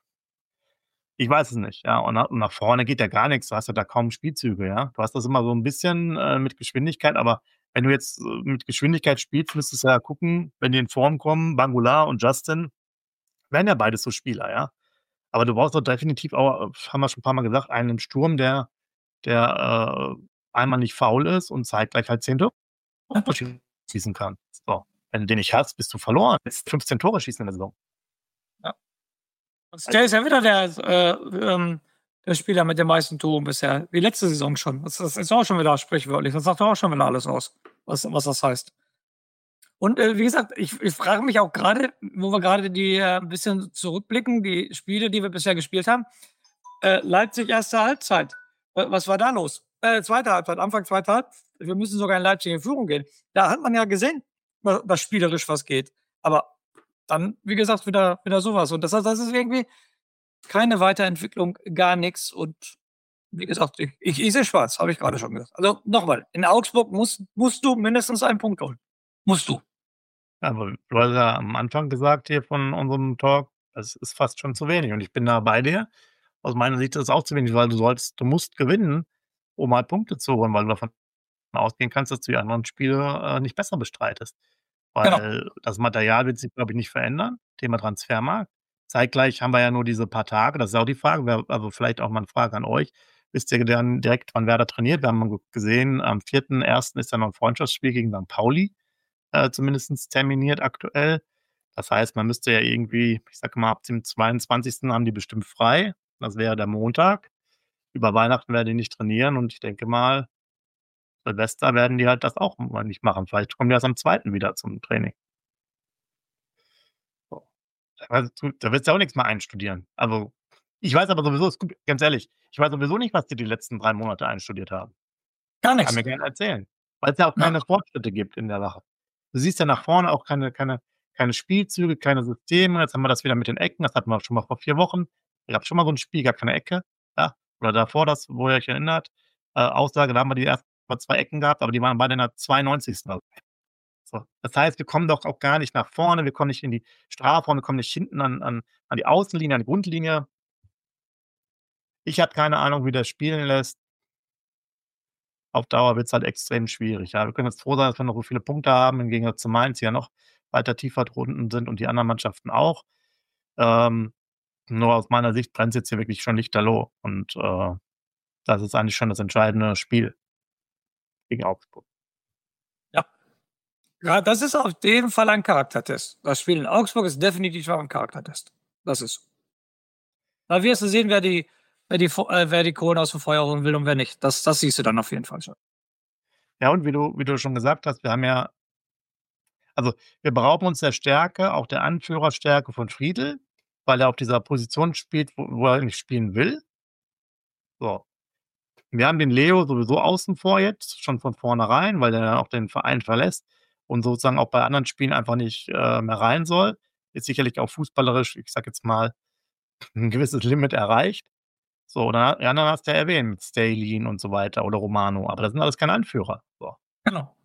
ich weiß es nicht, ja. Und nach und nach vorne geht ja gar nix. Du hast ja da kaum Spielzüge, ja. Du hast das immer so 'n bisschen, äh, mit Geschwindigkeit, aber wenn du jetzt, äh, mit Geschwindigkeit spielst, müsstest du ja gucken, wenn die in Form kommen, Bangulat und Justin wären ja beides so Spieler, ja. Aber du brauchst doch definitiv auch, äh, haben wir schon 'n paar Mal gesagt, einen im Sturm, der der, äh, einmal nicht faul ist und zeitgleich halt zehn Tore schießen kann. So, wenn du den nicht hast, bist du verloren. Jetzt fünfzehn Tore schießen in der Saison. Ja. Und der ist ja wieder der, äh, ähm, der Spieler mit den meisten Toren bisher. Wie letzte Saison schon. Das, das ist auch schon wieder sprichwörtlich. Das sagt doch auch schon wieder alles aus, was, was das heißt. Und äh, wie gesagt, ich, ich frage mich auch gerade, wo wir gerade die äh, ein bisschen zurückblicken, die Spiele, die wir bisher gespielt haben. Äh, Leipzig erste Halbzeit. Äh, was war da los? Äh, zweite Halbzeit, Anfang zweite Halbzeit. Wir müssen sogar in Leipzig in Führung gehen. Da hat man ja gesehen, wa- was spielerisch was geht. Aber dann, wie gesagt, wieder, wieder sowas. Und das, heißt, das ist irgendwie keine Weiterentwicklung, gar nichts. Und wie gesagt, ich, ich, ich sehe schwarz, habe ich gerade schon gesagt. Also nochmal, in Augsburg musst, musst du mindestens einen Punkt holen. Musst du. Aber du hast ja am Anfang gesagt hier von unserem Talk, das ist fast schon zu wenig. Und ich bin da bei dir. Aus meiner Sicht ist es auch zu wenig, weil du sollst, du musst gewinnen, um halt Punkte zu holen, weil du davon ausgehen kannst, dass du die anderen Spiele äh, nicht besser bestreitest. Genau. Weil das Material wird sich, glaube ich, nicht verändern. Thema Transfermarkt. Zeitgleich haben wir ja nur diese paar Tage. Das ist auch die Frage, wer- also vielleicht auch mal eine Frage an euch. Wisst ihr dann direkt, wann Werder trainiert? Wir haben gesehen, am vierten ersten ist dann noch ein Freundschaftsspiel gegen Sankt Pauli äh, zumindest terminiert aktuell. Das heißt, man müsste ja irgendwie, ich sage mal, ab dem zweiundzwanzigsten haben die bestimmt frei. Das wäre der Montag. Über Weihnachten werden die nicht trainieren und ich denke mal, Silvester werden die halt das auch mal nicht machen. Vielleicht kommen die erst am zweiten wieder zum Training. So. Also, du- da willst du auch nichts mehr einstudieren. Also, ich weiß aber sowieso, ist gut, ganz ehrlich, ich weiß sowieso nicht, was die die letzten drei Monate einstudiert haben. Gar Kann nichts. mir gerne erzählen, weil es ja auch Ja. keine Fortschritte gibt in der Sache. Du siehst ja nach vorne auch keine keine keine Spielzüge, keine Systeme. Jetzt haben wir das wieder mit den Ecken, das hatten wir schon mal vor vier Wochen. Da gab's schon mal so 'n Spiel, gar keine Ecke, ja? Oder davor das, wo ihr euch erinnert, äh, Aussage, da haben wir die ersten mal zwei Ecken gehabt, aber die waren beide in der zweiundneunzigsten So. Das heißt, wir kommen doch auch gar nicht nach vorne, wir kommen nicht in die Strafraum, wir kommen nicht hinten an an an die Außenlinie, an die Grundlinie. Ich habe keine Ahnung, wie der spielen lässt. Auf Dauer wird's halt extrem schwierig, ja. Wir können jetzt froh sein, dass wir noch so viele Punkte haben, im Gegensatz zu Mainz, die ja noch weiter tiefer drunten sind und die anderen Mannschaften auch. Ähm, nur aus meiner Sicht brennt's jetzt hier wirklich schon lichterloh und, äh, das ist eigentlich schon das entscheidende Spiel gegen Augsburg. Ja. Ja, das ist auf jeden Fall ein Charaktertest. Das Spiel in Augsburg ist definitiv auch ein Charaktertest. Das ist so. Da wirst du sehen, wer die, wer die, Fu- äh, wer die Krone aus dem Feuer holen will und wer nicht. Das, das siehst du dann auf jeden Fall schon. Ja, und wie du wie du schon gesagt hast, wir haben ja also, wir berauben uns der Stärke, auch der Anführerstärke von Friedl, weil er auf dieser Position spielt, wo wo er nicht spielen will. So. Wir haben den Leo sowieso außen vor jetzt, schon von vornherein, weil er auch den Verein verlässt und sozusagen auch bei anderen Spielen einfach nicht, äh, mehr rein soll. Ist sicherlich auch fußballerisch, ich sage jetzt mal, 'n gewisses Limit erreicht. So, da die anderen hast du ja erwähnt, mit Stellin und so weiter oder Romano, aber das sind alles keine Anführer. So. Genau.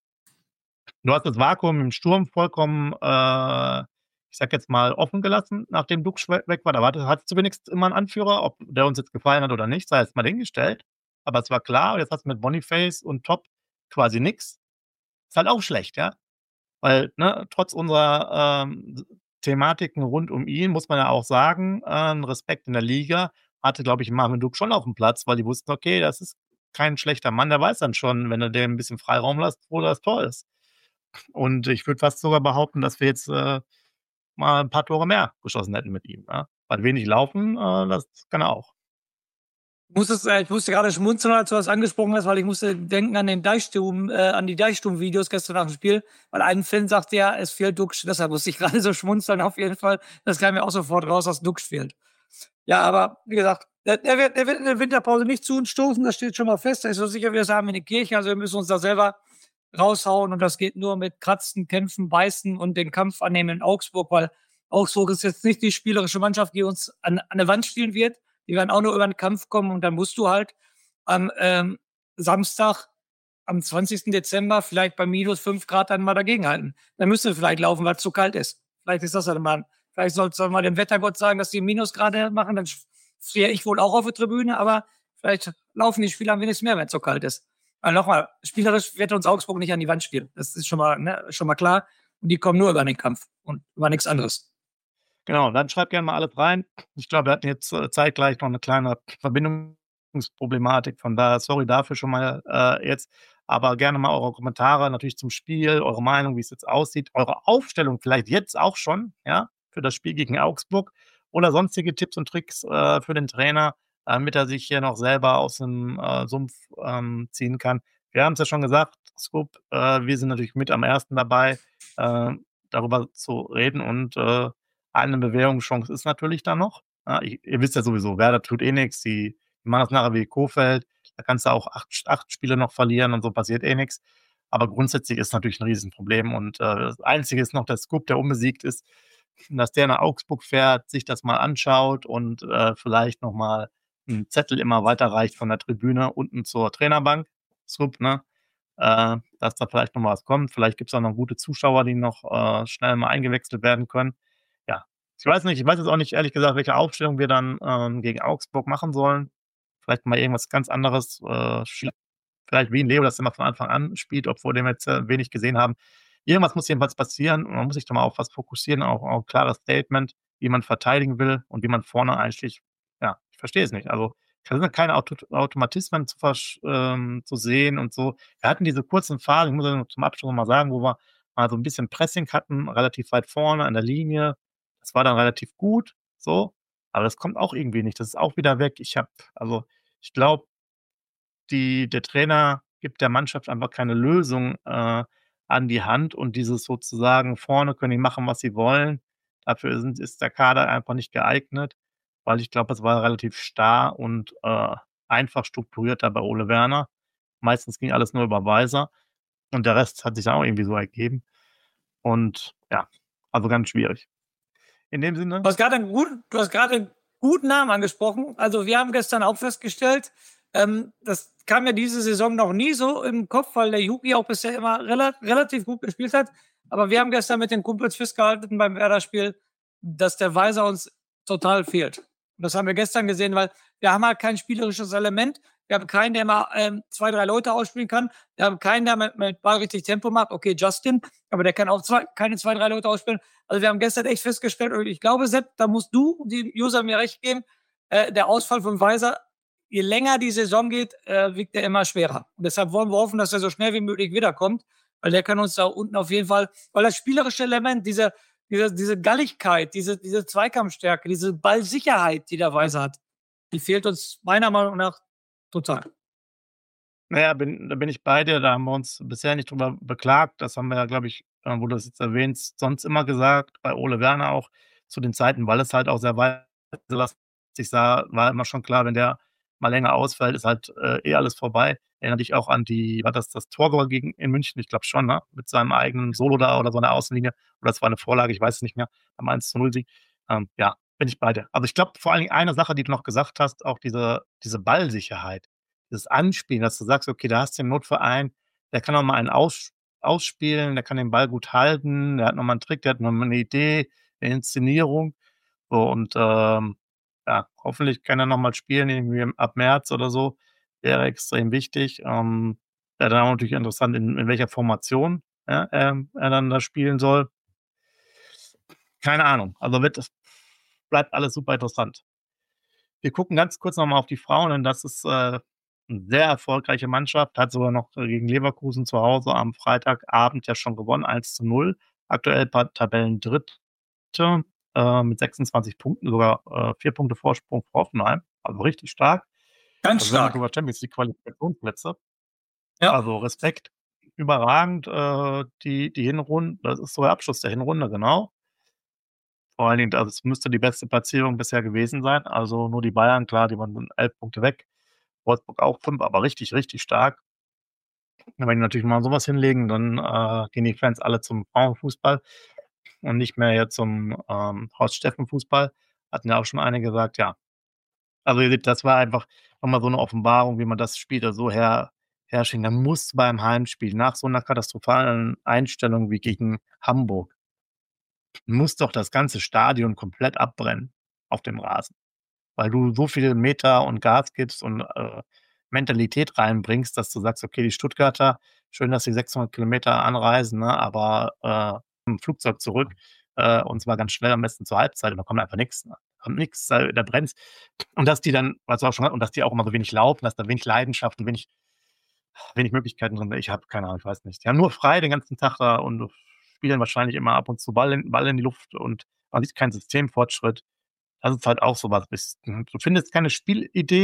Du hast das Vakuum im Sturm vollkommen, äh, ich sage jetzt mal, offen gelassen, nachdem Duxch we weg war. Da warte hattest du wenigstens immer 'n Anführer, ob der uns jetzt gefallen hat oder nicht, sei jetzt mal dahingestellt. Aber es war klar, jetzt hast du mit Boniface und Top quasi nix. Ist halt auch schlecht, ja? Weil, ne, trotz unserer, ähm, Thematiken rund um ihn muss man ja auch sagen, ähm, Respekt in der Liga hatte, glaube ich, Marvin Duck schon aufm Platz, weil die wussten: „Okay, das ist kein schlechter Mann, der weiß dann schon, wenn du dem 'n bisschen Freiraum lässt, wo das Tor ist.“ Und ich würde fast sogar behaupten, dass wir jetzt, äh, mal 'n paar Tore mehr geschossen hätten mit ihm, ja? Weil wenig laufen, äh, das kann er auch. Musstest, äh, ich musste gerade schmunzeln, als du das angesprochen hast, weil ich musste denken an den Deichstum, äh, an die Deichstum-Videos gestern nach dem Spiel, weil ein Fan sagte ja, es fehlt Duxch, deshalb musste ich gerade so schmunzeln auf jeden Fall. Das kam mir auch sofort raus, dass Duxch fehlt. Ja, aber wie gesagt, der, der, wird, der wird in der Winterpause nicht zu uns stoßen, das steht schon mal fest. Da ist so sicher, wir das haben in der Kirche, also wir müssen uns da selber raushauen und das geht nur mit Kratzen, Kämpfen, Beißen und den Kampf annehmen in Augsburg, weil Augsburg ist jetzt nicht die spielerische Mannschaft, die uns an, an der Wand spielen wird. Die werden auch nur über den Kampf kommen und dann musst du halt am ähm, Samstag, am zwanzigsten Dezember, vielleicht bei minus fünf Grad dann mal dagegenhalten. Dann müsst ihr vielleicht laufen, weil es zu kalt ist. Vielleicht ist das ja mal, vielleicht sollst du mal dem Wettergott sagen, dass die Minusgrade machen, dann friere ich wohl auch auf der Tribüne, aber vielleicht laufen die Spieler ein wenig mehr, wenn es so kalt ist. Also nochmal, spielerisch wird uns Augsburg nicht an die Wand spielen. Das ist schon mal, ne, schon mal klar. Und die kommen nur über den Kampf und über nichts anderes. Genau, dann schreibt gerne mal alles rein. Ich glaube, wir hatten jetzt, äh, zeitgleich noch 'ne kleine Verbindungsproblematik, von daher sorry dafür schon mal, äh, jetzt. Aber gerne mal eure Kommentare natürlich zum Spiel, eure Meinung, wie's jetzt aussieht, eure Aufstellung vielleicht jetzt auch schon, ja, für das Spiel gegen Augsburg oder sonstige Tipps und Tricks, äh, für den Trainer, damit er sich hier noch selber aus dem, äh, Sumpf, ähm, ziehen kann. wir haben es ja schon gesagt, Scoop, äh, wir sind natürlich mit am ersten dabei, äh, darüber zu reden und äh, eine Bewährungschance ist natürlich da noch. Ja, ich, ihr wisst ja sowieso, Werder tut eh nichts, die, die machen das nachher wie Kofeld, da kannst du auch acht, acht Spiele noch verlieren und so passiert eh nichts. Aber grundsätzlich ist natürlich ein Riesenproblem und äh, das Einzige ist noch der Scoop, der unbesiegt ist, dass der nach Augsburg fährt, sich das mal anschaut und äh, vielleicht nochmal einen Zettel immer weiterreicht von der Tribüne unten zur Trainerbank. Scoop, ne? Äh, dass da vielleicht noch mal was kommt. Vielleicht gibt es auch noch gute Zuschauer, die noch äh, schnell mal eingewechselt werden können. Ja, ich weiß nicht, ich weiß jetzt auch nicht, ehrlich gesagt, welche Aufstellung wir dann ähm, gegen Augsburg machen sollen. Vielleicht mal irgendwas ganz anderes. Äh, vielleicht wie ein Leo das immer von Anfang an spielt, obwohl wir jetzt äh, wenig gesehen haben. Irgendwas muss jedenfalls passieren und man muss sich da mal auf was fokussieren, auch, auch ein klares Statement, wie man verteidigen will und wie man vorne eigentlich, ja, ich verstehe es nicht. Also, da sind keine Auto Automatismen zu, versch ähm, zu sehen und so. Wir hatten diese kurzen Phasen, ich muss das noch zum Abschluss noch mal sagen, wo wir mal so ein bisschen Pressing hatten, relativ weit vorne an der Linie. Das war dann relativ gut, so, aber das kommt auch irgendwie nicht. Das ist auch wieder weg. Ich habe also, ich glaube, die der Trainer gibt der Mannschaft einfach keine Lösung, äh, an die Hand und dieses sozusagen vorne können die machen, was sie wollen. Dafür sind ist der Kader einfach nicht geeignet, weil ich glaube, es war relativ starr und, äh, einfach strukturiert da bei Ole Werner. Meistens ging alles nur über Weiser und der Rest hat sich dann auch irgendwie so ergeben und ja, also ganz schwierig. In dem Sinne Du hast gerade einen guten, du hast gerade einen guten Namen angesprochen. Also wir haben gestern auch festgestellt, ähm, das kam ja diese Saison noch nie so im Kopf, weil der Juki auch bisher immer rela relativ gut gespielt hat. Aber wir haben gestern mit den Kumpels festgehalten beim Werder-Spiel, dass der Weiser uns total fehlt. Und das haben wir gestern gesehen, weil wir haben halt kein spielerisches Element. Wir haben keinen, der mal ähm, zwei, drei Leute ausspielen kann. Wir haben keinen, der mit, mit Ball richtig Tempo macht. Okay, Justin, aber der kann auch zwei, keine zwei, drei Leute ausspielen. Also wir haben gestern echt festgestellt, und ich glaube, Sepp, da musst du die User mir recht geben, äh, der Ausfall von Weiser, je länger die Saison geht, äh, wiegt er immer schwerer. Und deshalb wollen wir hoffen, dass er so schnell wie möglich wiederkommt, weil der kann uns da unten auf jeden Fall, weil das spielerische Element, diese, diese, diese Galligkeit, diese, diese Zweikampfstärke, diese Ballsicherheit, die der Weiser hat, die fehlt uns meiner Meinung nach total. Naja, bin da bin ich bei dir, da haben wir uns bisher nicht drüber beklagt. Das haben wir ja, glaube ich, äh, wo du das jetzt erwähnst, sonst immer gesagt, bei Ole Werner auch zu den Zeiten, weil es halt auch sehr weiselastig sah, war immer schon klar, wenn der mal länger ausfällt, ist halt, äh, eh alles vorbei. Erinnere dich auch an die war das das Torgoal gegen in München? Ich glaube schon, ne? Mit seinem eigenen Solo da oder so an der Außenlinie oder es war eine Vorlage, ich weiß es nicht mehr, beim eins zu null Sieg. Ähm, ja, bin ich bei dir. Also, ich glaube, vor allen Dingen eine Sache, die du noch gesagt hast, auch diese diese Ballsicherheit. Das Anspielen, dass du sagst: „Okay, da hast du den Notverein, der kann noch mal einen aus ausspielen, der kann den Ball gut halten, der hat noch mal 'n Trick, der hat noch mal 'ne Idee, 'ne Inszenierung.“ So und, ähm, ja, hoffentlich kann er noch mal spielen, irgendwie im ab März oder so. Wäre extrem wichtig. Ähm, wäre dann auch natürlich interessant, in in welcher Formation, ja, ähm, er dann da spielen soll. Keine Ahnung. Also, wird das bleibt alles super interessant. Wir gucken ganz kurz noch mal auf die Frauen und das ist, äh, 'ne sehr erfolgreiche Mannschaft, hat sogar noch äh, gegen Leverkusen zu Hause am Freitagabend ja schon gewonnen, eins zu null. Aktuell pa Tabellendritte, äh, mit sechsundzwanzig Punkten, sogar, äh, vier Punkte Vorsprung vor Hoffenheim, also richtig stark. Ganz Also, wir haben stark. sogar Champions League Qualifikationsplätze. Ja. Also, Respekt, überragend, äh, die die Hinrunde das ist so der Abschluss der Hinrunde, genau. Vor allen Dingen, das müsste die beste Platzierung bisher gewesen sein. Also, nur die Bayern, klar, die waren dann elf Punkte weg. Wolfsburg auch fünf, aber richtig, richtig stark. Und wenn die natürlich mal so was hinlegen, dann, äh, gehen die Fans alle zum Frauenfußball und nicht mehr jetzt zum, ähm, Horst-Steffen-Fußball. Hatten ja auch schon einige gesagt, ja. Also, ihr seht, das war einfach noch mal so 'ne Offenbarung, wie man das Spiel da so her herschieben. Dann muss beim Heimspiel nach so 'ner katastrophalen Einstellung wie gegen Hamburg muss doch das ganze Stadion komplett abbrennen auf dem Rasen, weil du so viele Meter und Gas gibst und, äh, Mentalität reinbringst, dass du sagst: „Okay, die Stuttgarter, schön, dass sie sechshundert Kilometer anreisen, ne, aber, äh, im Flugzeug zurück, äh, und zwar ganz schnell, am besten zur Halbzeit und da kommt einfach nix, ne? Kommt nix, da da brennt's.“ Und dass die dann was du auch schon und dass die auch immer so wenig laufen, dass da wenig Leidenschaft und wenig wenig Möglichkeiten drin sind. Ich habe keine Ahnung, ich weiß nicht. Die haben nur frei den ganzen Tag da und spielen wahrscheinlich immer ab und zu Ball in Ball in die Luft und man sieht keinen Systemfortschritt. Das ist halt auch so was. Bist du findest keine Spielidee,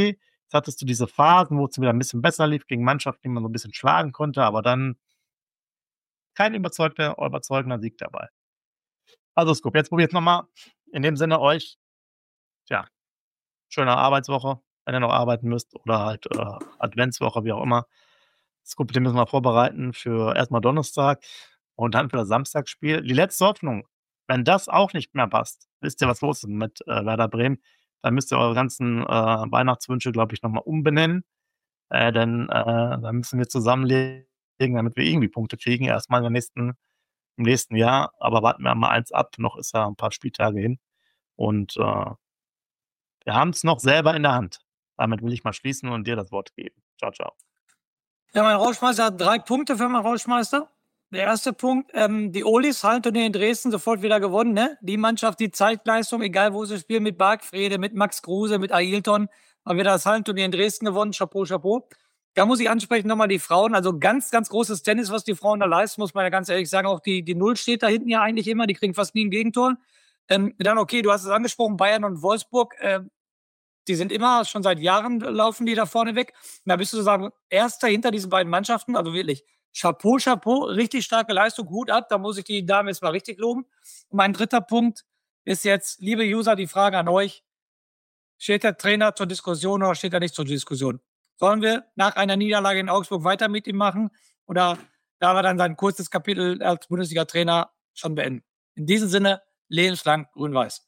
Jetzt hattest du diese Phasen, wo es wieder ein bisschen besser lief gegen Mannschaften, die man so ein bisschen schlagen konnte, aber dann kein überzeugter, überzeugender Sieg dabei. Also Scoop, jetzt probiert nochmal. In dem Sinne euch, ja, schöne Arbeitswoche, wenn ihr noch arbeiten müsst oder halt äh, Adventswoche, wie auch immer. Scoop, den müssen wir vorbereiten für erstmal Donnerstag und dann für das Samstagsspiel. Die letzte Hoffnung, wenn das auch nicht mehr passt, wisst ihr, was los ist mit äh, Werder Bremen, dann müsst ihr eure ganzen äh, Weihnachtswünsche, glaube ich, nochmal umbenennen. Äh, denn äh, dann müssen wir zusammenlegen, damit wir irgendwie Punkte kriegen. Erstmal in der nächsten, im nächsten Jahr. Aber warten wir mal eins ab. Noch ist ja ein paar Spieltage hin. Und äh, wir haben es noch selber in der Hand. Damit will ich mal schließen und dir das Wort geben. Ciao, ciao. Ja, mein Rauschmeister hat drei Punkte für meinen Rauschmeister. Der erste Punkt, ähm, die Olis halten in Dresden sofort wieder gewonnen. Ne? Die Mannschaft, die Zeitleistung, egal wo sie spielen, mit Bargfrede, mit Max Kruse, mit Ailton, haben wieder das Hallenturnier in Dresden gewonnen. Chapeau, Chapeau. Da muss ich ansprechen nochmal die Frauen. Also ganz, ganz großes Tennis, was die Frauen da leisten, muss man ja ganz ehrlich sagen. Auch die, die Null steht da hinten ja eigentlich immer. Die kriegen fast nie ein Gegentor. Ähm, dann okay, du hast es angesprochen, Bayern und Wolfsburg. Äh, die sind immer, schon seit Jahren laufen die da vorne weg. Und da bist du sozusagen Erster hinter diesen beiden Mannschaften. Also wirklich Chapeau, Chapeau, richtig starke Leistung, Hut ab. Da muss ich die Dame jetzt mal richtig loben. Und mein dritter Punkt ist jetzt, liebe User, die Frage an euch. Steht der Trainer zur Diskussion oder steht er nicht zur Diskussion? Sollen wir nach einer Niederlage in Augsburg weiter mit ihm machen? Oder da wir dann sein kurzes Kapitel als Bundesliga-Trainer schon beenden? In diesem Sinne, lebenslang grün-weiß.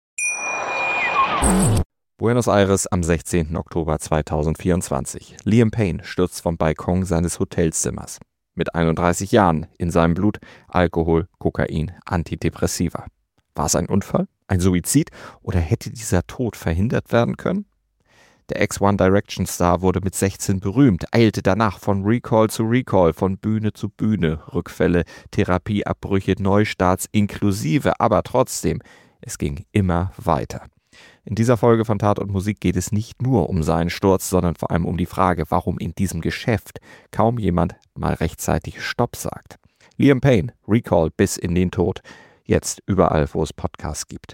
Buenos Aires am sechzehnten Oktober zweitausendvierundzwanzig. Liam Payne stürzt vom Balkon seines Hotelzimmers. Mit einunddreißig Jahren, in seinem Blut Alkohol, Kokain, Antidepressiva. War es ein Unfall? Ein Suizid? Oder hätte dieser Tod verhindert werden können? Der Ex-One Direction Star wurde mit sechzehn berühmt, eilte danach von Recall zu Recall, von Bühne zu Bühne, Rückfälle, Therapieabbrüche, Neustarts inklusive, aber trotzdem, es ging immer weiter. In dieser Folge von Tat und Musik geht es nicht nur um seinen Sturz, sondern vor allem um die Frage, warum in diesem Geschäft kaum jemand mal rechtzeitig Stopp sagt. Liam Payne, Recall bis in den Tod, jetzt überall, wo es Podcasts gibt.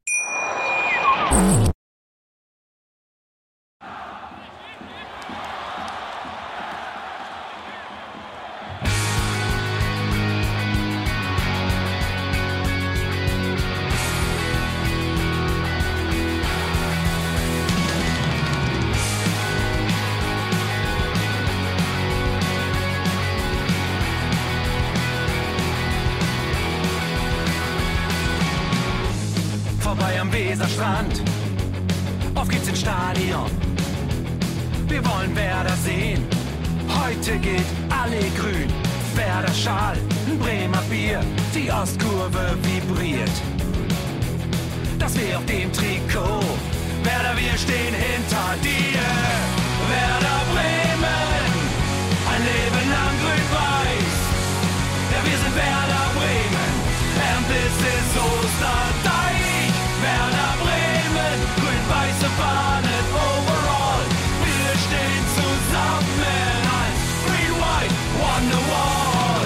Vorbei am Weserstrand, auf geht's ins Stadion. Wir wollen Werder sehen, heute gilt alle grün. Werder Schal, ein Bremer Bier, die Ostkurve vibriert. Das weh auf dem Trikot, Werder, wir stehen hinter dir. Werder Bremen, ein Leben lang grün-weiß. Ja, wir sind Werder Bremen, and this is Osterdeich. Werder Bremen, grün-weiße Fahnen overall. Wir stehen zusammen als Green White Wonderwall.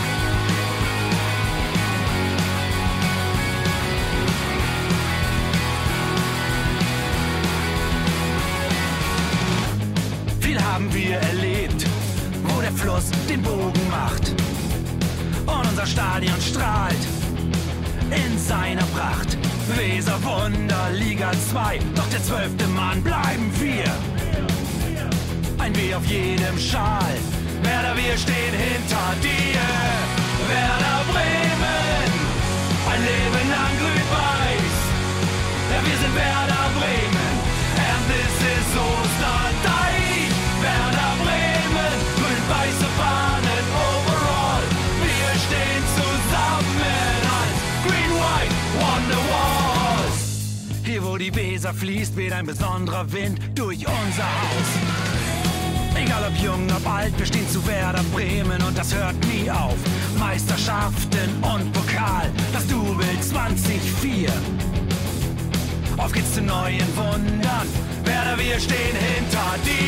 Viel haben wir erlebt, wo der Fluss den Bogen macht. Und unser Stadion strahlt in seiner Pracht. Weser Wunder, Liga zwei, doch der zwölfte Mann bleiben wir. Ein W auf jedem Schal, Werder, wir stehen hinter dir. Werder Bremen, ein Leben lang grün-weiß. Ja, wir sind Werder Bremen, and this is Osterdeich. Werder Bremen, grün-weiße Fahnen overall. Wir stehen zusammen als Green White Wonderwall. Hier wo die Weser fließt, weht ein besonderer Wind durch unser Haus. Egal ob jung, ob alt, wir stehen zu Werder Bremen und das hört nie auf. Meisterschaften und Pokal, das Double zwanzig vier. Auf geht's zu neuen Wundern, Werder, wir stehen hinter dir.